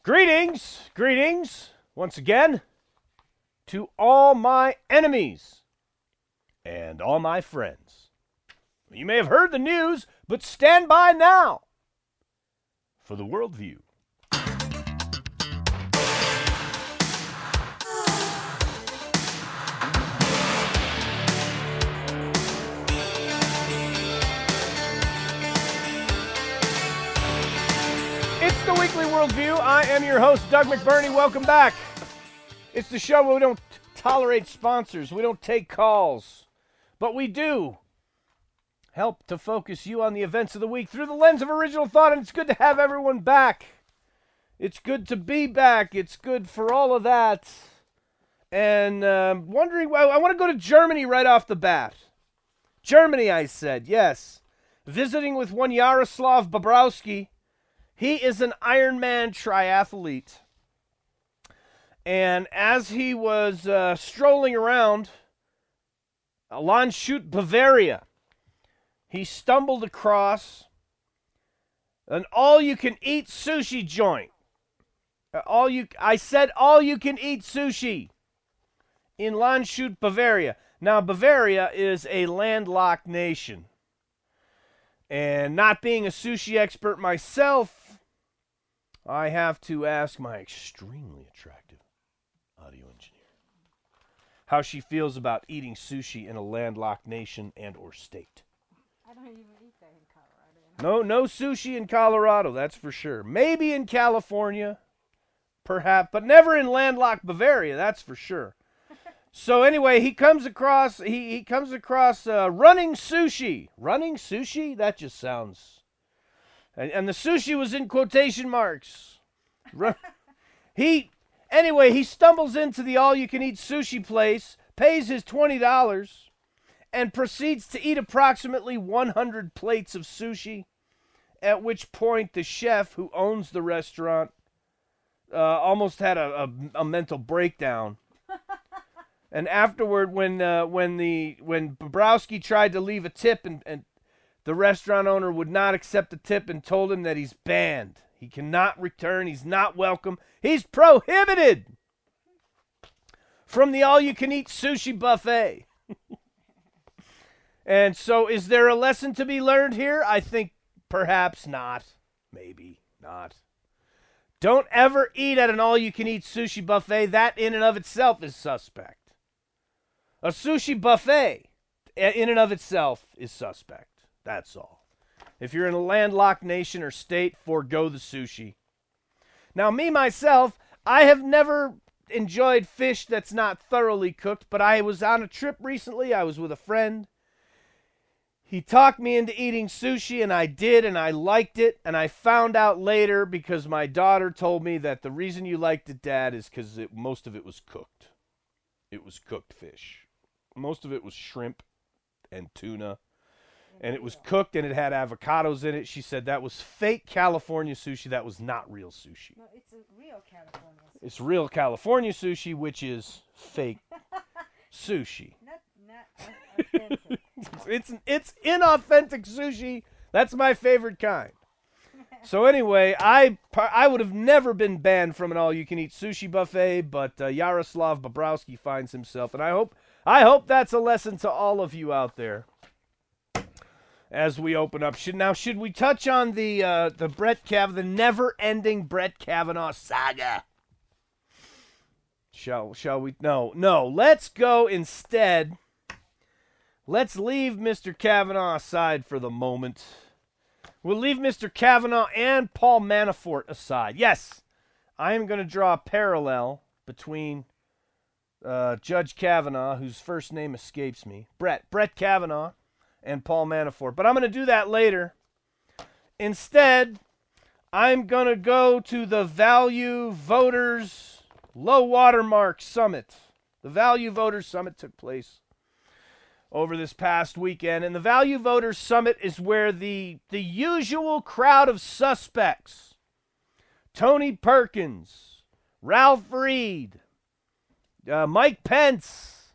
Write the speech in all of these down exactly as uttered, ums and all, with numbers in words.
Greetings, greetings, once again, to all my enemies and all my friends. You may have heard the news, but stand by now for the worldview. It's the Weekly Worldview. I am your host, Doug McBurney. Welcome back. It's the show where we don't tolerate sponsors. We don't take calls. But we do help to focus you on the events of the week through the lens of original thought, and it's good to have everyone back. It's good to be back. It's good for all of that. And uh, wondering, I, I want to go to Germany right off the bat. Germany, I said, yes. Visiting with one Jaroslav Bobrowski. He is an Ironman triathlete. And as he was uh, strolling around Landshut, Bavaria, he stumbled across an all-you-can-eat sushi joint. Uh, all you, I said all-you-can-eat sushi in Landshut, Bavaria. Now, Bavaria is a landlocked nation. And not being a sushi expert myself, I have to ask my extremely attractive audio engineer how she feels about eating sushi in a landlocked nation and or state. I don't even eat that in Colorado. No, no sushi in Colorado, that's for sure. Maybe in California, perhaps, but never in landlocked Bavaria, that's for sure. So anyway, he comes across he, he comes across uh, running sushi. Running sushi? That just sounds... And, and the sushi was in quotation marks. Run, he Anyway, he stumbles into the all-you-can-eat sushi place, pays his twenty dollars, and proceeds to eat approximately one hundred plates of sushi, at which point the chef who owns the restaurant uh, almost had a, a, a mental breakdown. And afterward, when uh, when the when Bobrowski tried to leave a tip, and, and the restaurant owner would not accept the tip and told him that he's banned. He cannot return. He's not welcome. He's prohibited from the all-you-can-eat sushi buffet. And so is there a lesson to be learned here? I think perhaps not. Maybe not. Don't ever eat at an all-you-can-eat sushi buffet. That in and of itself is suspect. A sushi buffet in and of itself is suspect. That's all. If you're in a landlocked nation or state, forego the sushi. Now, me, myself, I have never enjoyed fish that's not thoroughly cooked, but I was on a trip recently. I was with a friend. He talked me into eating sushi, and I did, and I liked it. And I found out later, because my daughter told me, that the reason you liked it, Dad, is because most of it was cooked. It was cooked fish. Most of it was shrimp and tuna. And it was cooked, and it had avocados in it. She said that was fake California sushi. That was not real sushi. No, it's a real California sushi. It's real California sushi, which is fake sushi. Not, not authentic. It's it's inauthentic sushi. That's my favorite kind. So anyway, I I would have never been banned from an all-you-can-eat sushi buffet, but uh, Jaroslav Bobrowski finds himself, and I hope I hope that's a lesson to all of you out there. As we open up, should now should we touch on the uh, the Brett Kavanaugh, the never-ending Brett Kavanaugh saga? Shall shall we? No, no. Let's go instead. Let's leave Mister Kavanaugh aside for the moment. We'll leave Mister Kavanaugh and Paul Manafort aside. Yes, I am going to draw a parallel between uh, Judge Kavanaugh, whose first name escapes me, Brett Brett Kavanaugh, and Paul Manafort. But I'm going to do that later. Instead, I'm going to go to the Value Voters Low Watermark Summit. The Value Voters Summit took place over this past weekend. And the Value Voters Summit is where the, the usual crowd of suspects, Tony Perkins, Ralph Reed, uh, Mike Pence,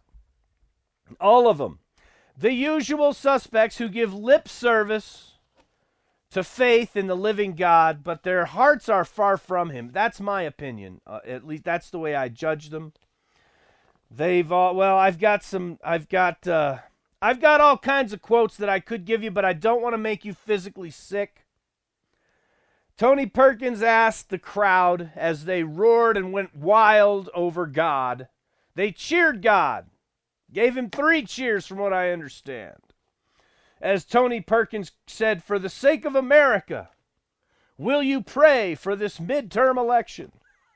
all of them, the usual suspects who give lip service to faith in the living God, but their hearts are far from him. That's my opinion. Uh, at least that's the way I judge them. They've all, well, I've got some, I've got, uh, I've got all kinds of quotes that I could give you, but I don't want to make you physically sick. Tony Perkins asked the crowd as they roared and went wild over God. They cheered God. Gave him three cheers from what I understand. As Tony Perkins said, for the sake of America, will you pray for this midterm election?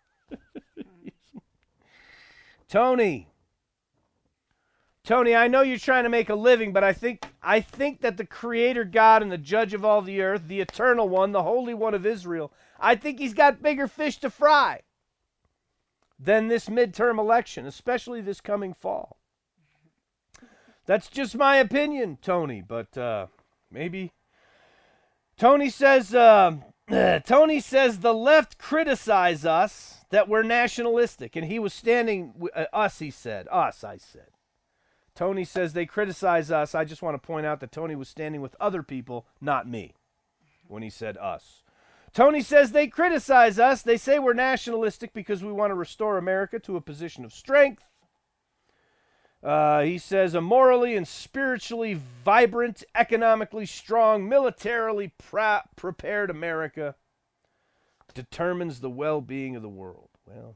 Tony, Tony, I know you're trying to make a living, but I think I think that the Creator God and the Judge of all the earth, the Eternal One, the Holy One of Israel, I think he's got bigger fish to fry than this midterm election, especially this coming fall. That's just my opinion, Tony, but uh, maybe. Tony says, uh, Tony says the left criticize us that we're nationalistic, and he was standing, uh, us, he said, us, I said. Tony says they criticize us. I just want to point out that Tony was standing with other people, not me, when he said us. Tony says they criticize us. They say we're nationalistic because we want to restore America to a position of strength. Uh, he says a morally and spiritually vibrant, economically strong, militarily pra- prepared America determines the well-being of the world. Well,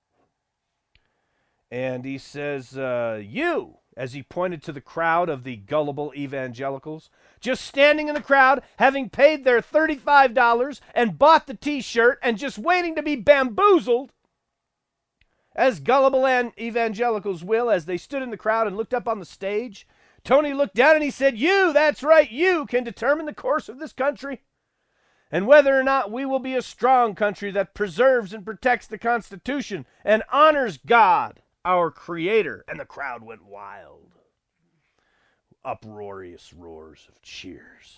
and he says, uh, you, as he pointed to the crowd of the gullible evangelicals, just standing in the crowd, having paid their thirty-five dollars and bought the t-shirt and just waiting to be bamboozled, as gullible evangelicals will, as they stood in the crowd and looked up on the stage. Tony looked down and he said, you, that's right, you can determine the course of this country and whether or not we will be a strong country that preserves and protects the Constitution and honors God, our Creator. And the crowd went wild. Uproarious roars of cheers.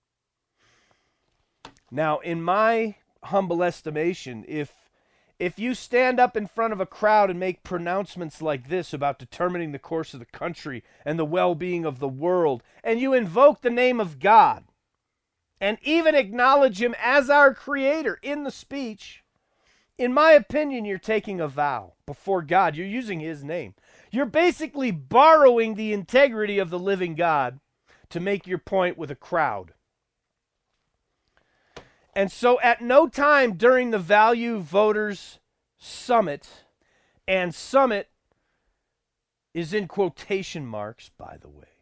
Now, in my humble estimation, if if you stand up in front of a crowd and make pronouncements like this about determining the course of the country and the well-being of the world, and you invoke the name of God, and even acknowledge him as our Creator in the speech, in my opinion, you're taking a vow before God. You're using his name. You're basically borrowing the integrity of the living God to make your point with a crowd. And so at no time during the Value Voters Summit, and summit is in quotation marks, by the way,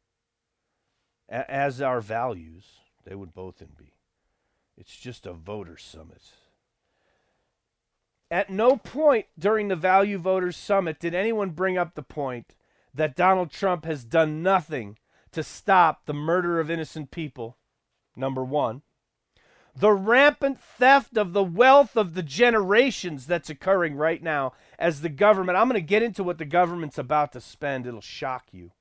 as our values, they would both be. It's just a voter summit. At no point during the Value Voters Summit did anyone bring up the point that Donald Trump has done nothing to stop the murder of innocent people, number one. The rampant theft of the wealth of the generations that's occurring right now as the government, I'm going to get into what the government's about to spend, it'll shock you.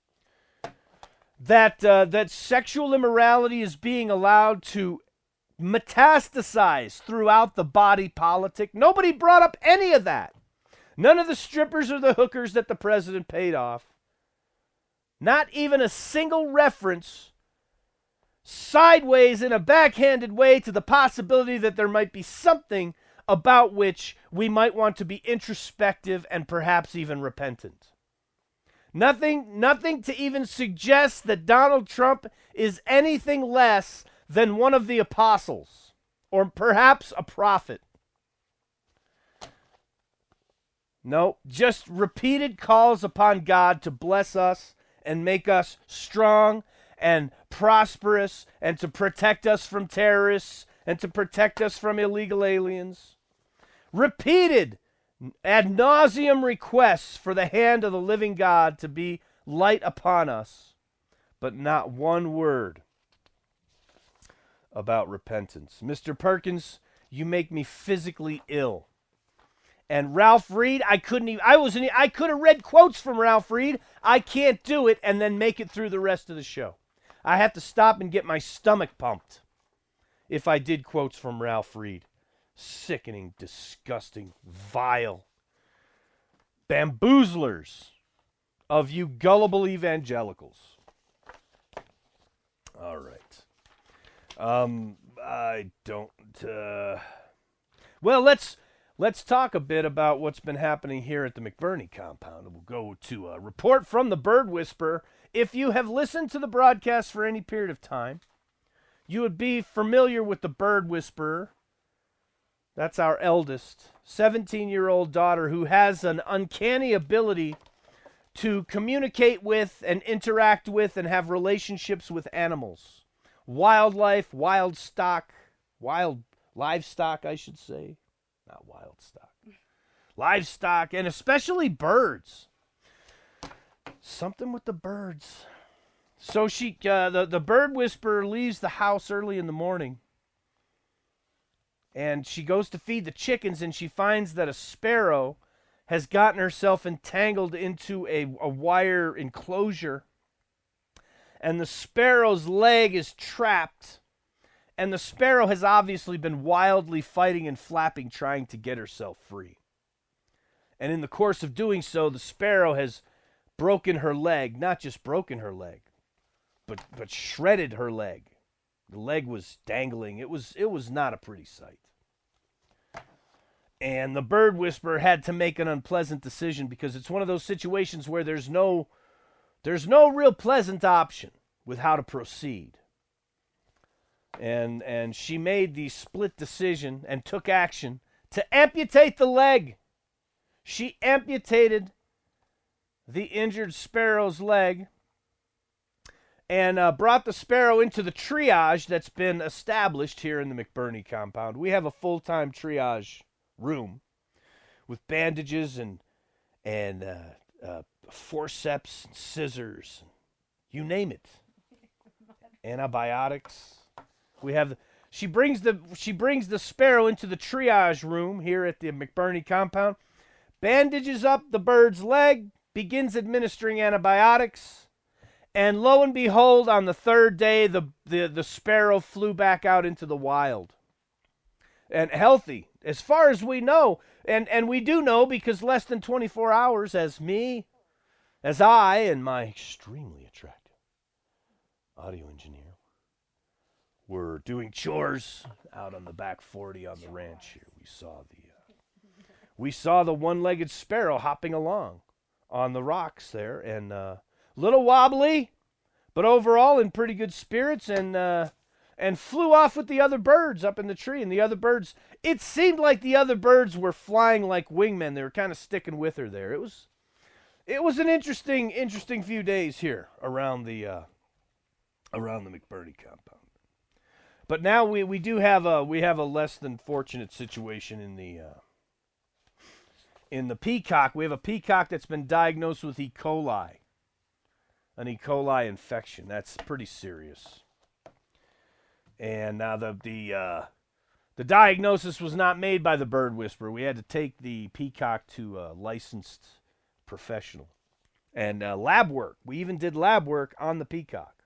That, uh, that sexual immorality is being allowed to metastasize throughout the body politic. Nobody brought up any of that. None of the strippers or the hookers that the president paid off. Not even a single reference sideways in a backhanded way to the possibility that there might be something about which we might want to be introspective and perhaps even repentant. Nothing, nothing to even suggest that Donald Trump is anything less than one of the apostles, or perhaps a prophet. No, just repeated calls upon God to bless us and make us strong and prosperous and to protect us from terrorists and to protect us from illegal aliens. Repeated ad nauseum requests for the hand of the living God to be light upon us, but not one word about repentance. Mister Perkins, you make me physically ill. And Ralph Reed, I couldn't even, I wasn't, I could have read quotes from Ralph Reed. I can't do it and then make it through the rest of the show. I have to stop and get my stomach pumped if I did quotes from Ralph Reed. Sickening, disgusting, vile bamboozlers of you gullible evangelicals. All right. Um, I don't. Uh... Well, let's let's talk a bit about what's been happening here at the McBurney compound. We'll go to a report from the Bird Whisperer. If you have listened to the broadcast for any period of time, you would be familiar with the Bird Whisperer. That's our eldest, seventeen-year-old daughter who has an uncanny ability to communicate with and interact with and have relationships with animals. Wildlife, wild stock, wild livestock, I should say. Not wild stock. Livestock, and especially birds. Something with the birds. So she, uh, the, the Bird Whisperer leaves the house early in the morning. And she goes to feed the chickens, and she finds that a sparrow has gotten herself entangled into a, a wire enclosure. And the sparrow's leg is trapped. And the sparrow has obviously been wildly fighting and flapping, trying to get herself free. And in the course of doing so, the sparrow has broken her leg. Not just broken her leg, but, but shredded her leg. The leg was dangling. It was, it was not a pretty sight. And the Bird Whisperer had to make an unpleasant decision because it's one of those situations where there's no there's no real pleasant option with how to proceed. And and she made the split decision and took action to amputate the leg. She amputated the injured sparrow's leg and uh, brought the sparrow into the triage that's been established here in the McBurney compound. We have a full-time triage room with bandages and and uh, uh, forceps and scissors, you name it, antibiotics. We have. She brings the she brings the sparrow into the triage room here at the McBurney compound, bandages up the bird's leg, begins administering antibiotics, and lo and behold, on the third day, the the, the sparrow flew back out into the wild. And healthy, as far as we know. And, and we do know because less than twenty-four hours, as me, as I, and my extremely attractive audio engineer were doing chores out on the back forty on the ranch here. We saw the, uh, we saw the one-legged sparrow hopping along on the rocks there. And a uh, little wobbly, but overall in pretty good spirits, and... Uh, and flew off with the other birds up in the tree. And the other birds, it seemed like the other birds were flying like wingmen. They were kind of sticking with her there. It was it was an interesting, interesting few days here around the uh, around the McBurney compound. But now we, we do have a we have a less than fortunate situation in the uh, in the peacock. We have a peacock that's been diagnosed with E. coli, an E. coli infection. That's pretty serious. And now the the uh, the diagnosis was not made by the Bird Whisperer. We had to take the peacock to a licensed professional and uh, lab work. We even did lab work on the peacock.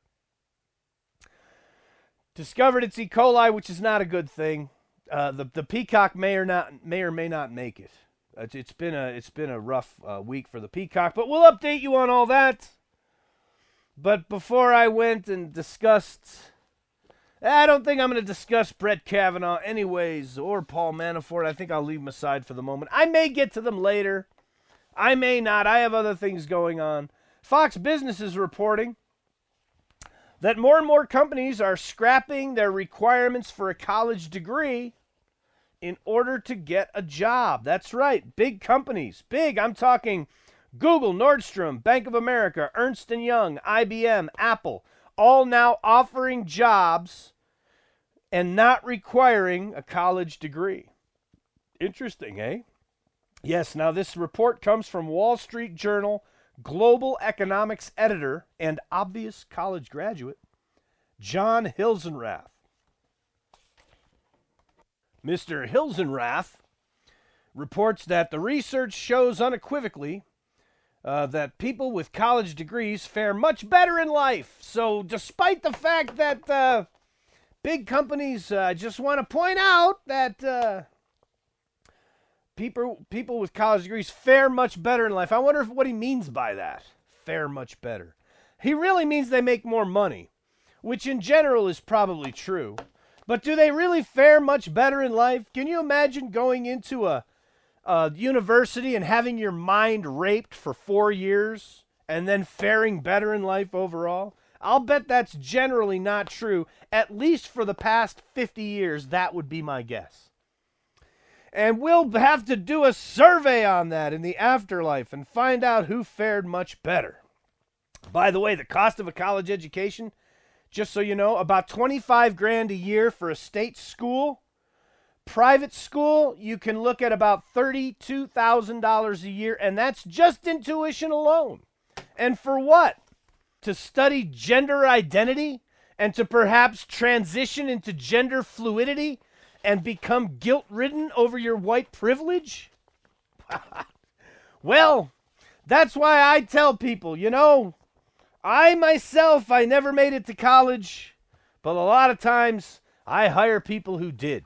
Discovered it's E. coli, which is not a good thing. Uh, the the peacock may or not may or may not make it. It's, it's been a it's been a rough uh, week for the peacock, but we'll update you on all that. But before I went and discussed. I don't think I'm going to discuss Brett Kavanaugh anyways, or Paul Manafort. I think I'll leave them aside for the moment. I may get to them later. I may not. I have other things going on. Fox Business is reporting that more and more companies are scrapping their requirements for a college degree in order to get a job. That's right. Big companies. Big. I'm talking Google, Nordstrom, Bank of America, Ernst and Young, I B M, Apple. All now offering jobs and not requiring a college degree. Interesting, eh? Yes, now this report comes from Wall Street Journal global economics editor and obvious college graduate, John Hilsenrath. Mister Hilsenrath reports that the research shows unequivocally Uh, that people with college degrees fare much better in life. So despite the fact that uh, big companies uh, just want to point out that uh, people people with college degrees fare much better in life. I wonder if, what he means by that, fare much better. He really means they make more money. which in general is probably true. But do they really fare much better in life? Can you imagine going into a, a university and having your mind raped for four years and then faring better in life overall? I'll bet that's generally not true. At least for the past fifty years, that would be my guess. And we'll have to do a survey on that in the afterlife and find out who fared much better. By the way, the cost of a college education, just so you know, about twenty-five grand a year for a state school. Private school, you can look at about thirty-two thousand dollars a year, and that's just in tuition alone. And for what? To study gender identity and to perhaps transition into gender fluidity and become guilt-ridden over your white privilege? Well, that's why I tell people, you know, I myself, I never made it to college, but a lot of times I hire people who did.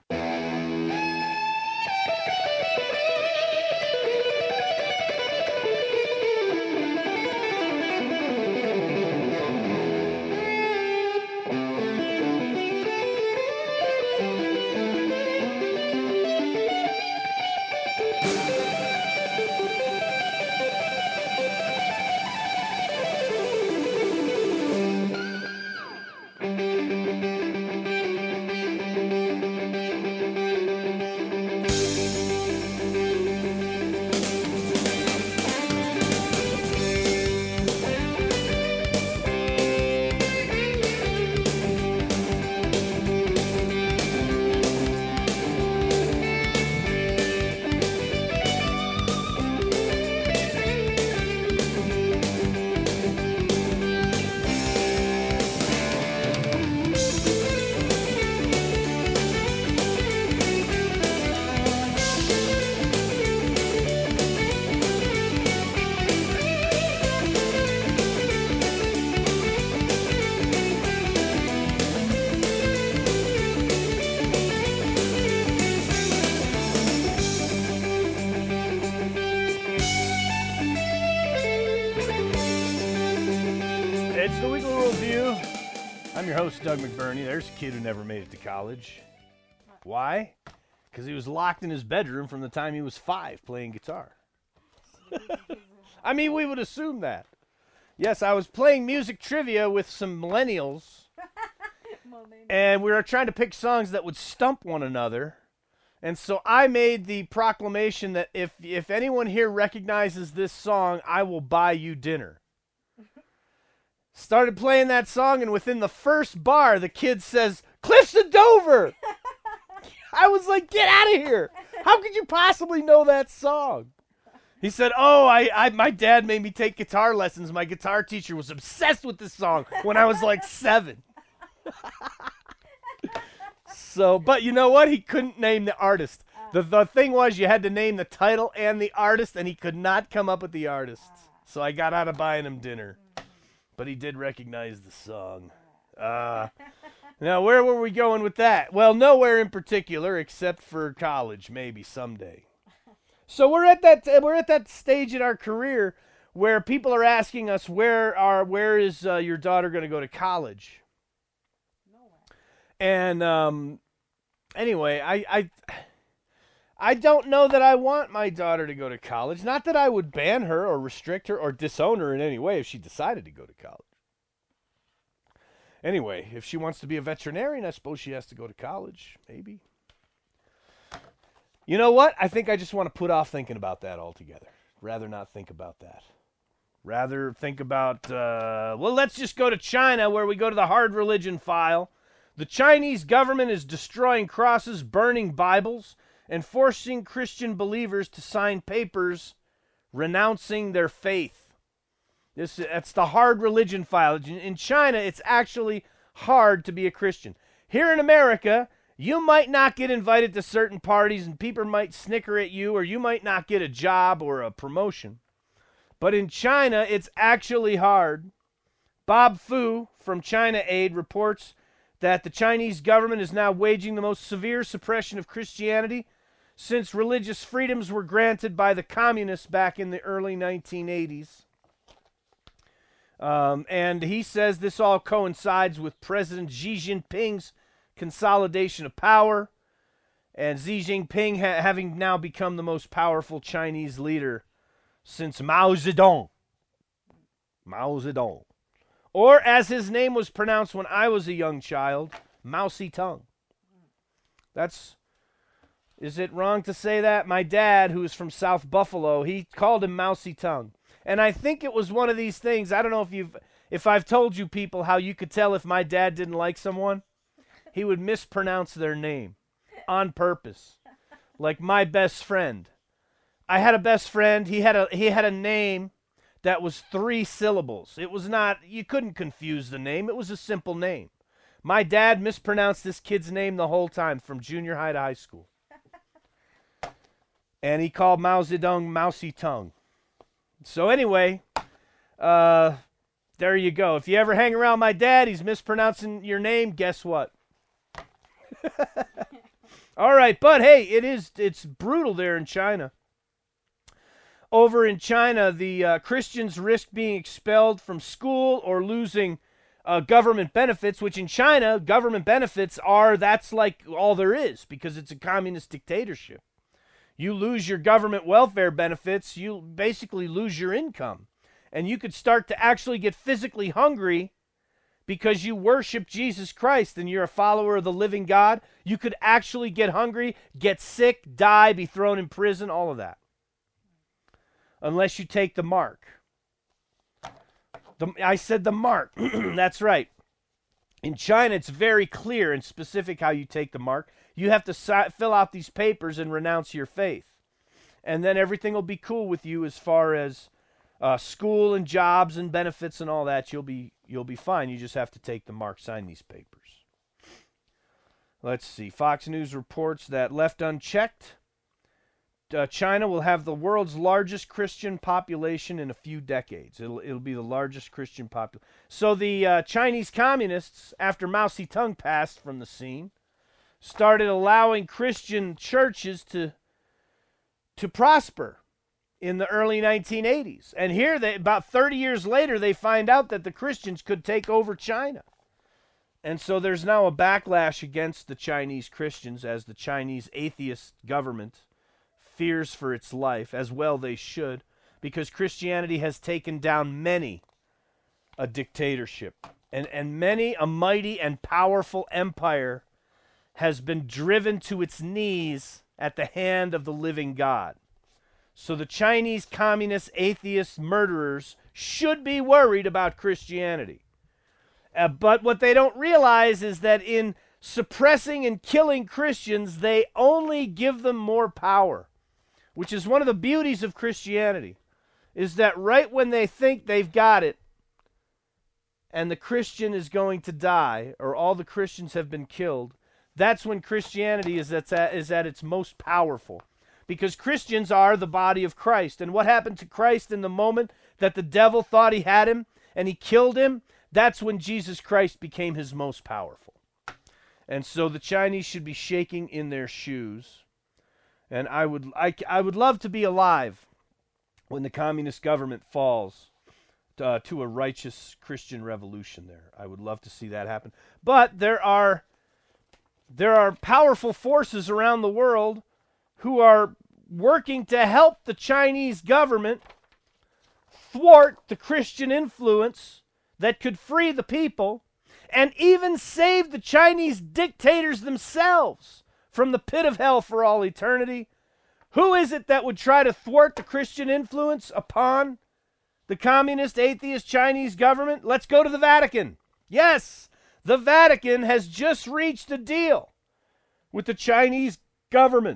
It's the Weekly Review. I'm your host, Doug McBurney. There's a kid who never made it to college. Why? Because he was locked in his bedroom from the time he was five playing guitar. I mean, we would assume that. Yes, I was playing music trivia with some millennials, and we were trying to pick songs that would stump one another. And so I made the proclamation that if if anyone here recognizes this song, I will buy you dinner. Started playing that song, and within the first bar, the kid says, "Cliffs of Dover!" I was like, get out of here. How could you possibly know that song? He said, oh, I, I, my dad made me take guitar lessons. My guitar teacher was obsessed with this song when I was like seven. So, but you know what? He couldn't name the artist. The, the thing was, you had to name the title and the artist, and he could not come up with the artist. So I got out of buying him dinner. But he did recognize the song. Uh, now, where were we going with that? Well, nowhere in particular, except for college, maybe someday. So we're at that we're at that stage in our career where people are asking us, where are where is uh, your daughter going to go to college? Nowhere. And um, anyway, I, I I don't know that I want my daughter to go to college. Not that I would ban her or restrict her or disown her in any way if she decided to go to college. Anyway, if she wants to be a veterinarian, I suppose she has to go to college, maybe. You know what? I think I just want to put off thinking about that altogether. Rather not think about that. Rather think about, uh, well, let's just go to China, where we go to the hard religion file. The Chinese government is destroying crosses, burning Bibles, and forcing Christian believers to sign papers renouncing their faith. This, that's the hard religion file. In China, it's actually hard to be a Christian. Here in America, you might not get invited to certain parties, and people might snicker at you, or you might not get a job or a promotion. But in China, it's actually hard. Bob Fu from China Aid reports that the Chinese government is now waging the most severe suppression of Christianity since religious freedoms were granted by the communists back in the early nineteen eighties. Um, and he says this all coincides with President Xi Jinping's consolidation of power, and Xi Jinping ha- having now become the most powerful Chinese leader since Mao Zedong. Mao Zedong. Or, as his name was pronounced when I was a young child, Mao Zedong. That's, is it wrong to say that? My dad, who is from South Buffalo, he called him Mao Zedong. And I think it was one of these things, I don't know if you've, if I've told you people how you could tell if my dad didn't like someone. He would mispronounce their name on purpose. Like my best friend. I had a best friend, he had a he had a name that was three syllables. It was not, you couldn't confuse the name, it was a simple name. My dad mispronounced this kid's name the whole time from junior high to high school. And he called Mao Zedong Mao Zedong. So anyway, uh, there you go. If you ever hang around my dad, he's mispronouncing your name, guess what? All right, but hey, it is it's brutal there in China. Over in China, the uh, Christians risk being expelled from school or losing uh, government benefits, which in China, government benefits are, that's like all there is because it's a communist dictatorship. You lose your government welfare benefits, you basically lose your income. And you could start to actually get physically hungry because you worship Jesus Christ and you're a follower of the living God. You could actually get hungry, get sick, die, be thrown in prison, all of that. Unless you take the mark. The, I said the mark. That's right. In China, it's very clear and specific how you take the mark. You have to si- fill out these papers and renounce your faith. And then everything will be cool with you as far as uh, school and jobs and benefits and all that. You'll be you'll be fine. You just have to take the mark, sign these papers. Let's see. Fox News reports that left unchecked, uh, China will have the world's largest Christian population in a few decades. It'll it'll be the largest Christian population. So the uh, Chinese communists, after Mao Zedong passed from the scene, started allowing Christian churches to to prosper in the early nineteen eighties. And here, they, about thirty years later, they find out that the Christians could take over China. And so there's now a backlash against the Chinese Christians as the Chinese atheist government fears for its life, as well they should, because Christianity has taken down many a dictatorship. And, and many a mighty and powerful empire has been driven to its knees at the hand of the living God. So the Chinese communist, atheist murderers should be worried about Christianity. Uh, but what they don't realize is that in suppressing and killing Christians, they only give them more power, which is one of the beauties of Christianity, is that right when they think they've got it, and the Christian is going to die, or all the Christians have been killed, that's when Christianity is at, is at its most powerful. Because Christians are the body of Christ. And what happened to Christ in the moment that the devil thought he had him and he killed him? That's when Jesus Christ became his most powerful. And so the Chinese should be shaking in their shoes. And I would, I, I would love to be alive when the communist government falls uh, to a righteous Christian revolution there. I would love to see that happen. But there are... There are powerful forces around the world who are working to help the Chinese government thwart the Christian influence that could free the people and even save the Chinese dictators themselves from the pit of hell for all eternity. Who is it that would try to thwart the Christian influence upon the communist, atheist Chinese government? Let's go to the Vatican. Yes! The Vatican has just reached a deal with the Chinese government.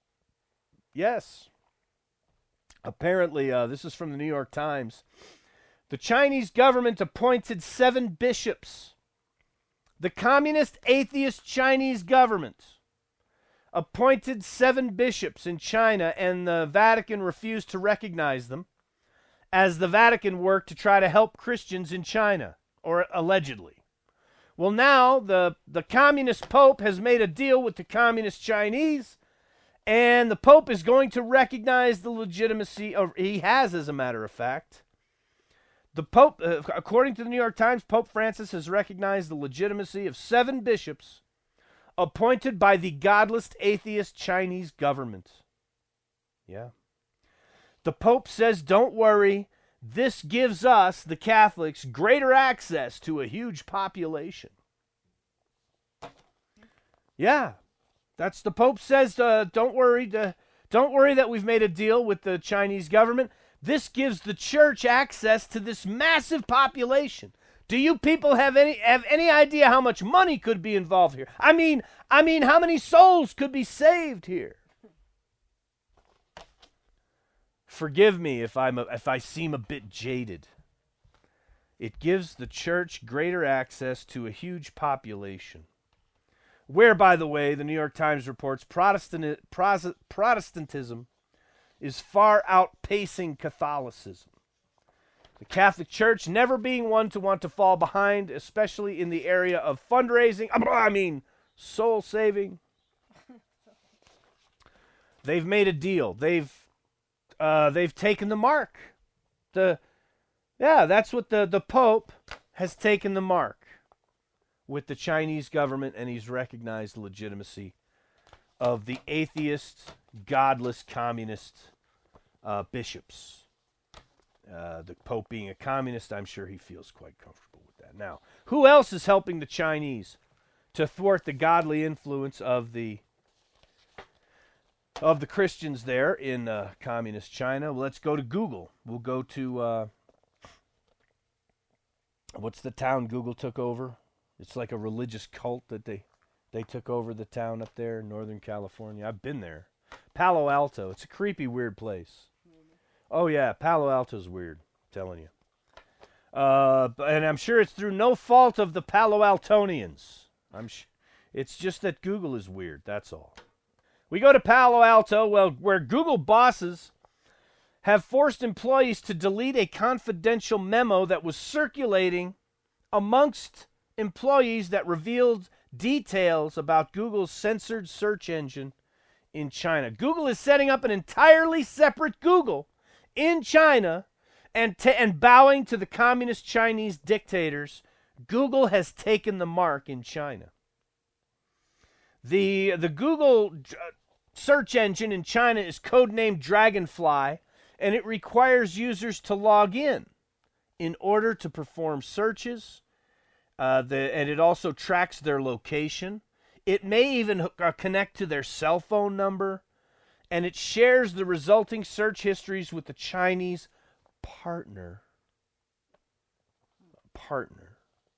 Yes. Apparently, uh, this is from the New York Times. The Chinese government appointed seven bishops. The communist, atheist Chinese government appointed seven bishops in China, and the Vatican refused to recognize them as the Vatican worked to try to help Christians in China, or allegedly. Well, now the, the communist Pope has made a deal with the communist Chinese, and the Pope is going to recognize the legitimacy, or he has, as a matter of fact, The Pope, uh, according to the New York Times, Pope Francis has recognized the legitimacy of seven bishops appointed by the godless, atheist Chinese government. Yeah. The Pope says, don't worry, this gives us, the Catholics, greater access to a huge population. Yeah. That's the Pope says, uh, don't worry, uh, don't worry that we've made a deal with the Chinese government. This gives the church access to this massive population. Do you people have any have any idea how much money could be involved here? I mean, I mean, how many souls could be saved here? Forgive me if I'm a, if I seem a bit jaded. It gives the church greater access to a huge population. Where, by the way, the New York Times reports Protestant, Protestantism is far outpacing Catholicism. The Catholic Church never being one to want to fall behind, especially in the area of fundraising, I mean, soul saving. They've made a deal. They've uh, they've taken the mark. The yeah, that's what the, the Pope has taken the mark with the Chinese government, and he's recognized the legitimacy of the atheist, godless, communist uh, bishops. Uh, the Pope being a communist, I'm sure he feels quite comfortable with that. Now, who else is helping the Chinese to thwart the godly influence of the of the Christians there in uh, communist China? Well, let's go to Google. We'll go to uh, what's the town Google took over? It's like a religious cult that they they took over the town up there in Northern California. I've been there. Palo Alto. It's a creepy, weird place. Oh, yeah, Palo Alto's weird, I'm telling you. Uh, and I'm sure it's through no fault of the Palo Altonians. I'm sh- It's just that Google is weird, that's all. We go to Palo Alto, well, where Google bosses have forced employees to delete a confidential memo that was circulating amongst employees that revealed details about Google's censored search engine in China. Google is setting up an entirely separate Google in China and, t- and bowing to the communist Chinese dictators. Google has taken the mark in China. The, the Google uh, search engine in China is codenamed Dragonfly, and it requires users to log in in order to perform searches. Uh, the, and it also tracks their location. It may even hook, uh, connect to their cell phone number. And it shares the resulting search histories with the Chinese partner. Partner.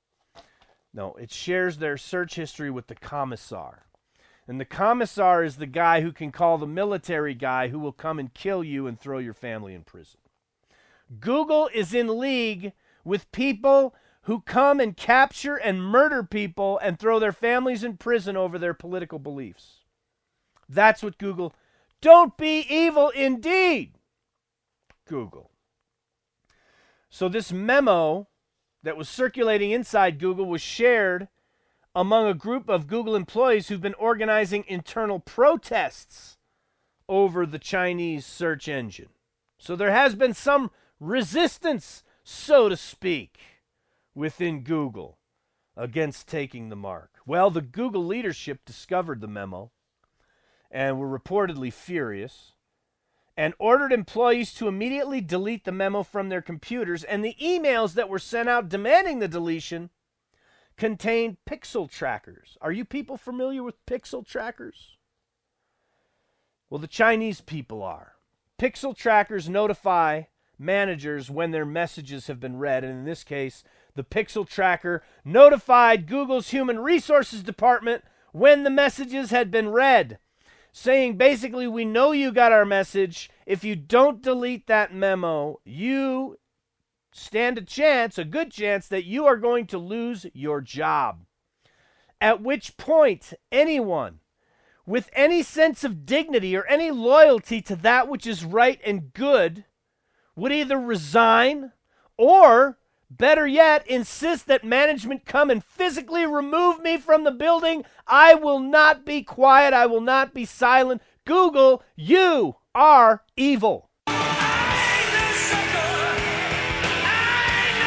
No, it shares their search history with the commissar. And the commissar is the guy who can call the military guy who will come and kill you and throw your family in prison. Google is in league with people who come and capture and murder people and throw their families in prison over their political beliefs. That's what Google... Don't be evil indeed, Google. So this memo that was circulating inside Google was shared among a group of Google employees who've been organizing internal protests over the Chinese search engine. So there has been some resistance, so to speak, within Google against taking the mark. Well, the Google leadership discovered the memo and were reportedly furious, and ordered employees to immediately delete the memo from their computers, and the emails that were sent out demanding the deletion contained pixel trackers. Are you people familiar with pixel trackers? Well, the Chinese people are. Pixel trackers notify managers when their messages have been read, and in this case, the pixel tracker notified Google's Human Resources Department when the messages had been read, saying basically, we know you got our message. If you don't delete that memo, you stand a chance, a good chance, that you are going to lose your job. At which point, anyone with any sense of dignity or any loyalty to that which is right and good would either resign or, better yet, insist that management come and physically remove me from the building. I will not be quiet. I will not be silent. Google, you are evil. I ain't no sucker. I ain't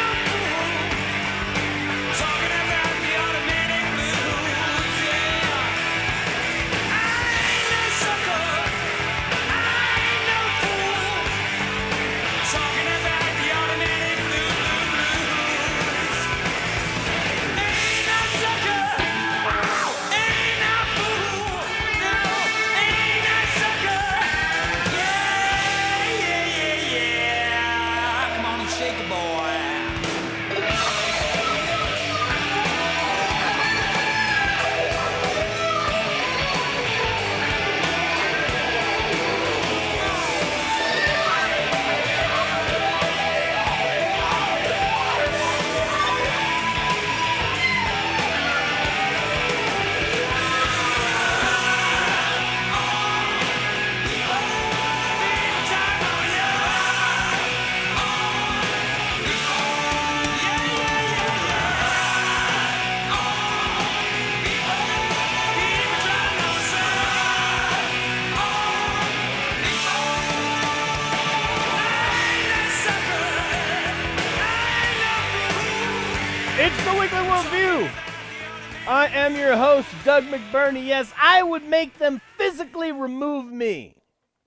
It's the Weekly Worldview. I am your host, Doug McBurney. Yes, I would make them physically remove me.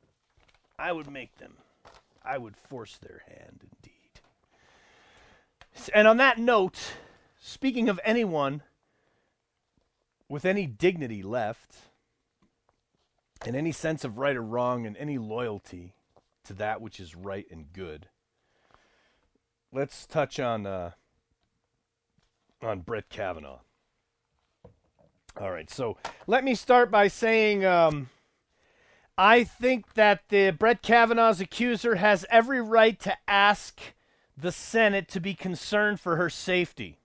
I would make them. I would force their hand, indeed. And on that note, speaking of anyone with any dignity left, and any sense of right or wrong, and any loyalty to that which is right and good, let's touch on uh, on Brett Kavanaugh. All right, so let me start by saying um, I think that the Brett Kavanaugh's accuser has every right to ask the Senate to be concerned for her safety.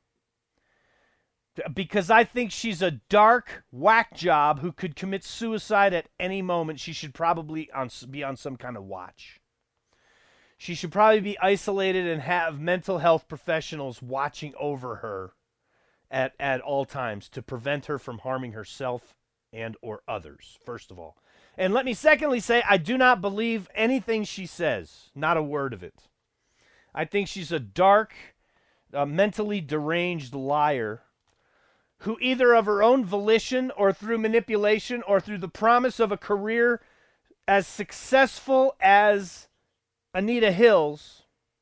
Because I think she's a dark whack job who could commit suicide at any moment. She should probably on, be on some kind of watch. She should probably be isolated and have mental health professionals watching over her at, at all times to prevent her from harming herself and or others, first of all. And let me secondly say, I do not believe anything she says, not a word of it. I think she's a dark, uh, mentally deranged liar who either of her own volition or through manipulation or through the promise of a career as successful as Anita Hill's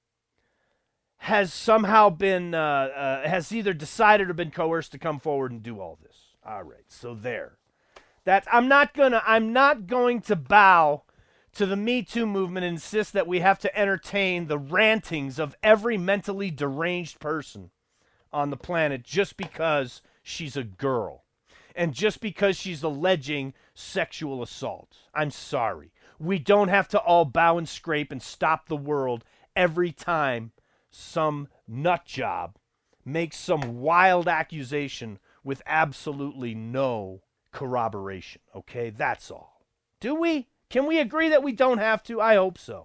has somehow been, uh, uh, has either decided or been coerced to come forward and do all this. All right, so there. That I'm not gonna, I'm not going to bow to the Me Too movement and insist that we have to entertain the rantings of every mentally deranged person on the planet just because she's a girl and just because she's alleging sexual assault. I'm sorry. We don't have to all bow and scrape and stop the world every time some nut job makes some wild accusation with absolutely no corroboration. Okay, that's all. Do we? Can we agree that we don't have to? I hope so.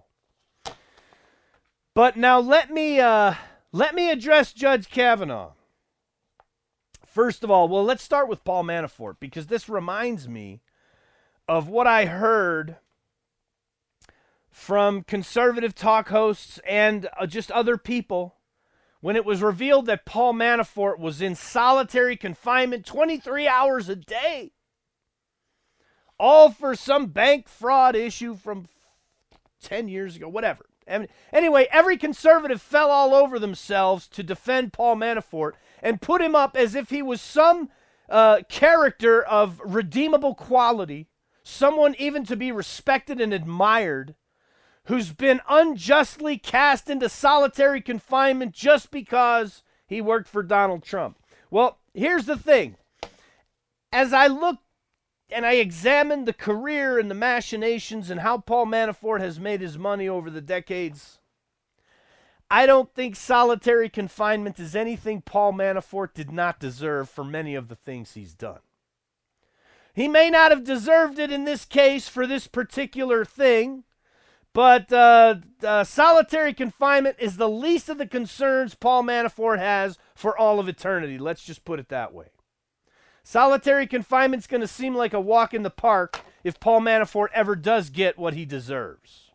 But now let me uh, let me address Judge Kavanaugh. First of all, well, let's start with Paul Manafort, because this reminds me of what I heard from conservative talk hosts and uh, just other people when it was revealed that Paul Manafort was in solitary confinement twenty-three hours a day. All for some bank fraud issue from ten years ago, whatever. Anyway, every conservative fell all over themselves to defend Paul Manafort and put him up as if he was some uh, character of redeemable quality, someone even to be respected and admired, who's been unjustly cast into solitary confinement just because he worked for Donald Trump. Well, here's the thing. As I look and I examined the career and the machinations and how Paul Manafort has made his money over the decades, I don't think solitary confinement is anything Paul Manafort did not deserve for many of the things he's done. He may not have deserved it in this case for this particular thing, but uh, uh, solitary confinement is the least of the concerns Paul Manafort has for all of eternity. Let's just put it that way. Solitary confinement's going to seem like a walk in the park if Paul Manafort ever does get what he deserves.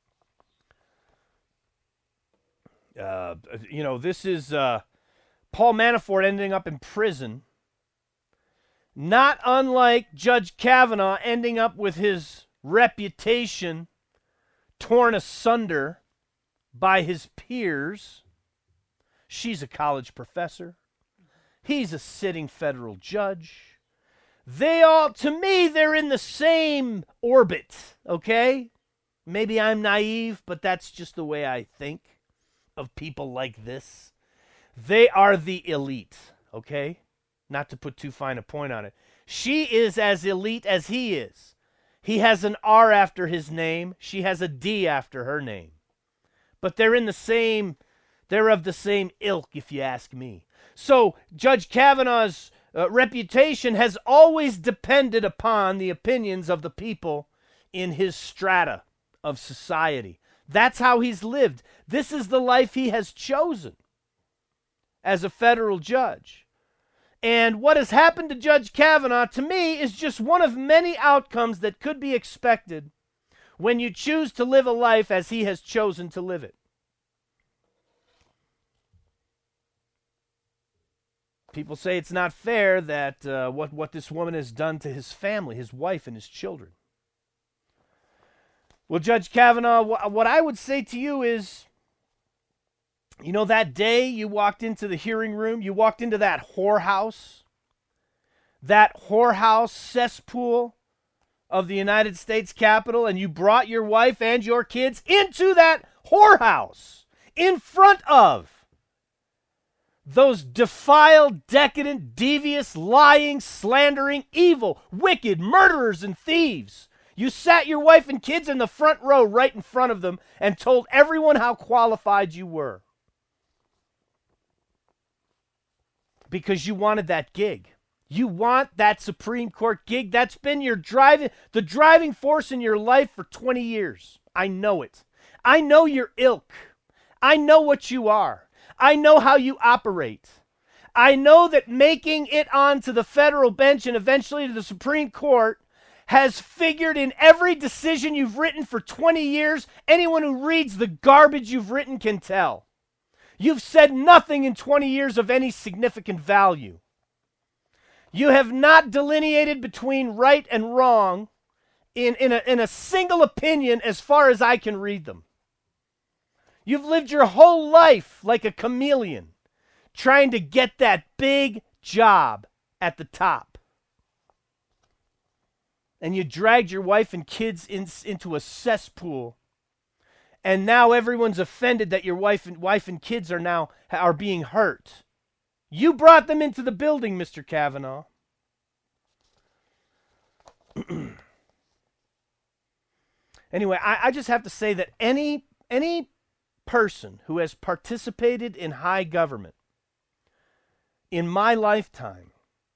Uh, you know, this is uh, Paul Manafort ending up in prison, not unlike Judge Kavanaugh ending up with his reputation torn asunder by his peers. She's a college professor. He's a sitting federal judge. They all, to me, they're in the same orbit, okay? Maybe I'm naive, but that's just the way I think of people like this. They are the elite, okay? Not to put too fine a point on it. She is as elite as he is. He has an R after his name. She has a D after her name. But they're in the same, they're of the same ilk, if you ask me. So Judge Kavanaugh's uh, reputation has always depended upon the opinions of the people in his strata of society. That's how he's lived. This is the life he has chosen as a federal judge. And what has happened to Judge Kavanaugh, to me, is just one of many outcomes that could be expected when you choose to live a life as he has chosen to live it. People say it's not fair that uh, what, what this woman has done to his family, his wife and his children. Well, Judge Kavanaugh, wh- what I would say to you is, you know, that day you walked into the hearing room, you walked into that whorehouse, that whorehouse cesspool of the United States Capitol, and you brought your wife and your kids into that whorehouse in front of those defiled, decadent, devious, lying, slandering, evil, wicked murderers and thieves. You sat your wife and kids in the front row right in front of them and told everyone how qualified you were. Because you wanted that gig. You want that Supreme Court gig. That's been your driving, the driving force in your life for twenty years. I know it. I know your ilk. I know what you are. I know how you operate. I know that making it onto the federal bench and eventually to the Supreme Court has figured in every decision you've written for twenty years. Anyone who reads the garbage you've written can tell. You've said nothing in twenty years of any significant value. You have not delineated between right and wrong in, in, a, in a single opinion as far as I can read them. You've lived your whole life like a chameleon, trying to get that big job at the top. And you dragged your wife and kids in, into a cesspool. And now everyone's offended that your wife and wife and kids are now are being hurt. You brought them into the building, Mister Kavanaugh. Anyway, I, I just have to say that any any person who has participated in high government in my lifetime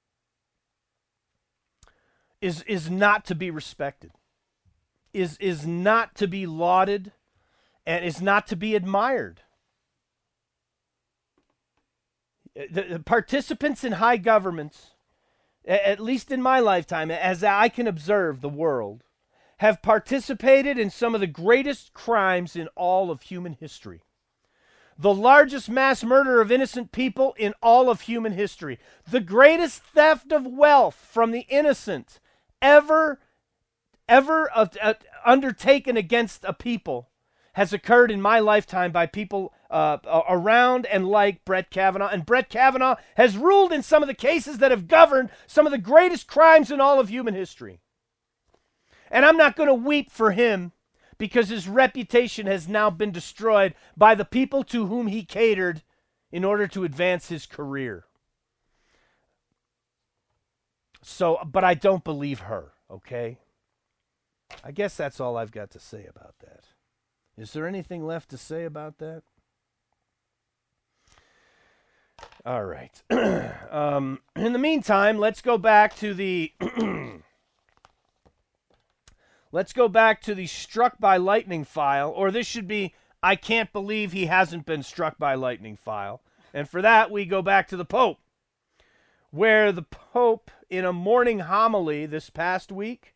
is is not to be respected, is is not to be lauded, and is not to be admired. The, the participants in high governments, at least in my lifetime, as I can observe the world, have participated in some of the greatest crimes in all of human history. The largest mass murder of innocent people in all of human history. The greatest theft of wealth from the innocent ever, ever uh, uh, undertaken against a people has occurred in my lifetime by people uh, around and like Brett Kavanaugh. And Brett Kavanaugh has ruled in some of the cases that have governed some of the greatest crimes in all of human history. And I'm not going to weep for him because his reputation has now been destroyed by the people to whom he catered in order to advance his career. So, but I don't believe her, okay? I guess that's all I've got to say about that. Is there anything left to say about that? All right. um, in the meantime, let's go back to the let's go back to the struck by lightning file, or this should be I can't believe he hasn't been struck by lightning file. And for that, we go back to the Pope, where the Pope, in a morning homily this past week,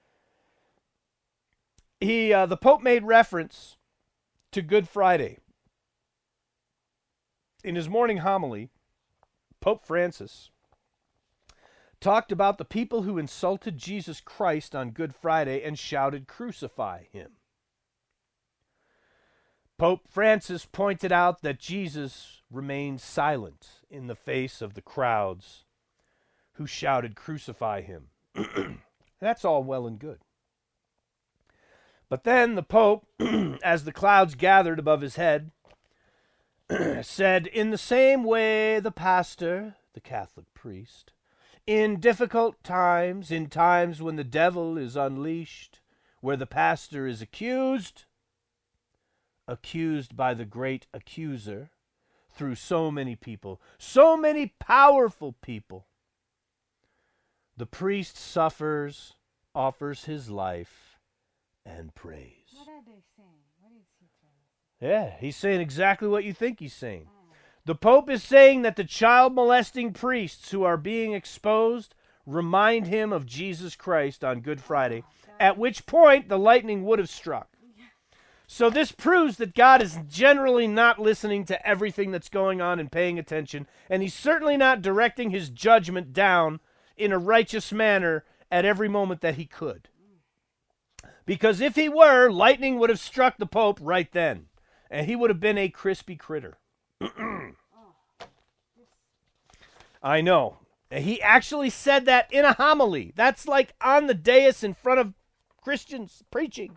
He, uh, the Pope made reference to Good Friday. In his morning homily, Pope Francis talked about the people who insulted Jesus Christ on Good Friday and shouted, "Crucify him." Pope Francis pointed out that Jesus remained silent in the face of the crowds who shouted, "Crucify him." That's all well and good. But then the Pope, as the clouds gathered above his head, said, in the same way the pastor, the Catholic priest, in difficult times, in times when the devil is unleashed, where the pastor is accused, accused by the great accuser, through so many people, so many powerful people, the priest suffers, offers his life, and praise. What are they saying? What is he trying? Yeah, he's saying exactly what you think he's saying. Oh. The Pope is saying that the child molesting priests who are being exposed remind him of Jesus Christ on Good Friday, oh, at which point the lightning would have struck. Yeah. So this proves that God is generally not listening to everything that's going on and paying attention, and he's certainly not directing his judgment down in a righteous manner at every moment that he could. Because if he were, lightning would have struck the Pope right then, and he would have been a crispy critter. I know. He actually said that in a homily. That's like on the dais in front of Christians preaching.